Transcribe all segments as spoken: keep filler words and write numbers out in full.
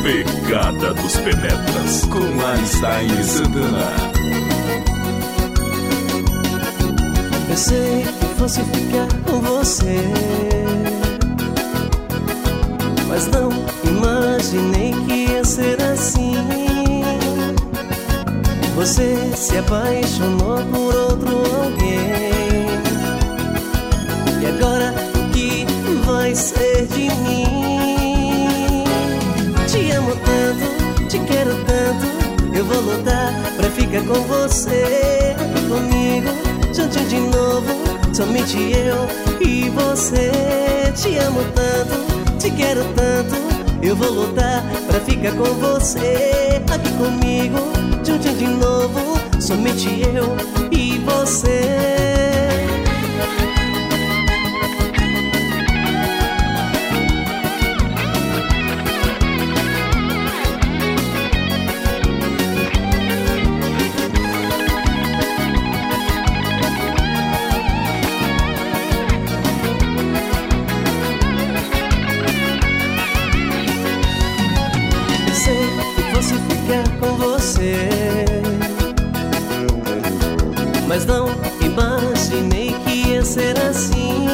Pegada dos Penetras, com Einstein e Santana. Pensei que fosse ficar com você, mas não imaginei que ia ser assim. Você se apaixonou por outro alguém, e agora o que vai ser de mim? Te amo tanto, te quero tanto, eu vou lutar pra ficar com você. Aqui comigo, juntinho de novo, somente eu e você. Te amo tanto, te quero tanto, eu vou lutar pra ficar com você. Aqui comigo, juntinho de novo, somente eu e você. Mas não imaginei que ia ser assim.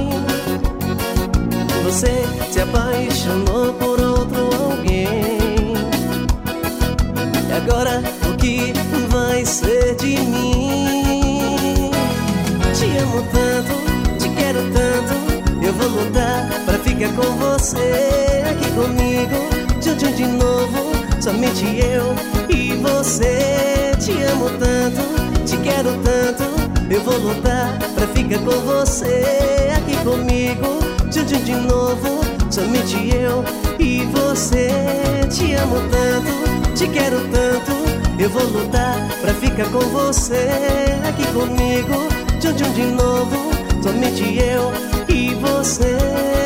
Você se apaixonou por outro alguém, e agora o que vai ser de mim? Te amo tanto, te quero tanto, eu vou lutar pra ficar com você. Aqui comigo, juntinho de novo, somente eu e você. Te amo tanto, te quero tanto, eu vou lutar pra ficar com você. Aqui comigo, juntinho de novo, somente eu e você. Te amo tanto, te quero tanto, eu vou lutar pra ficar com você. Aqui comigo, juntinho de novo, somente eu e você.